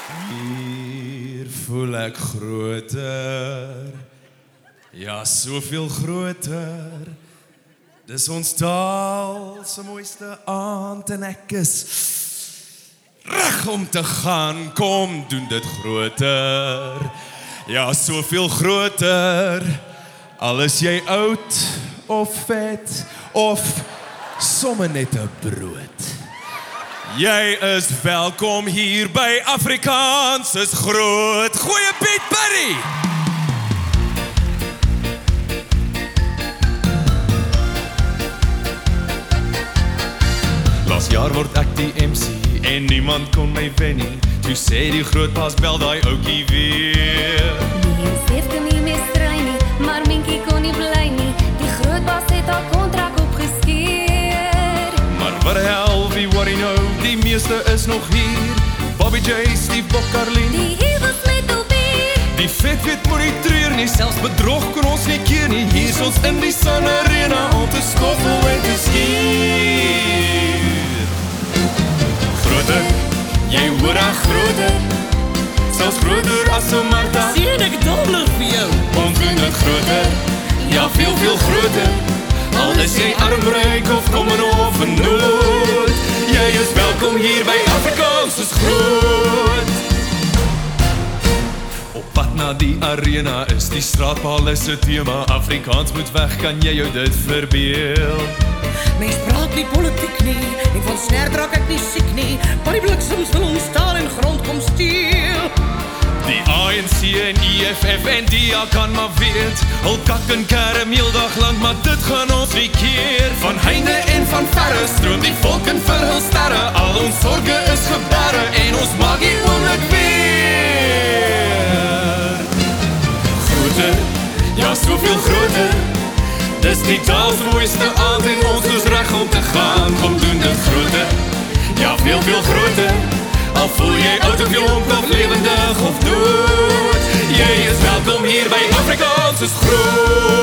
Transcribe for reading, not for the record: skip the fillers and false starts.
Hier voel ek groter, ja, soveel groter. Dis ons taal se mooiste aand en ek is reg om te gaan, kom doen dit groter. Ja, soveel groter. Al is jy oud of vet of sommer net 'n brood. Jy is welkom hier by Afrikaans is groot. Goeie Piet Buddy! Laas jaar word ek die MC en niemand kon my wen nie. Toe sê die grootbaas bel daai ouetjie weer. Die seef kon nie meer stry nie, maar Minkie kon nie bly nie. Die grootbaas het haar kontrak opgeskeer. Maar wat die hel, wie worry nou, die meeste is nog hier. Bobby J, Steve Bok, Carlien, Die hewels met alweer. die vet weet moet nie treur nie, selfs bedrog kon ons nie keer nie. Hier is ons in die Sun Arena om te skoffel en te skier. Groter, jy hoor daar groter, selfs groter as so Martha. Sien ek dollar vir jou. Ons doen dit groter, ja veel, veel groter. Al is jy armryk of kom in of in nood, jy is welkom hier by Afrikaans is groot. Op pad na die arena is die straatpaal is 'n tema. Afrikaans moet weg, kan jy jou dit verbeel? Mens praat nie politiek nie, en van snert raak ek nie siek nie, maar die bliksems wil ons taal en grond kom steel. Die ANC en EFF en DA kan maar weet, hul kak en kerm heel dag lang, maar dit gaan ons nie keer. Van heinde en van verre stroom die volk in vir hul sterre, al ons sorge is gebarre en ons maak die oomblik weer. Groter, ja soveel groter, dis die taals mooiste aand en ons is reg om te gaan, kom doen dit groter, ja veel, veel groter. Al voel jy oud of jong of lewendig of dood, jy is welkom hier by Afrikaans is groot.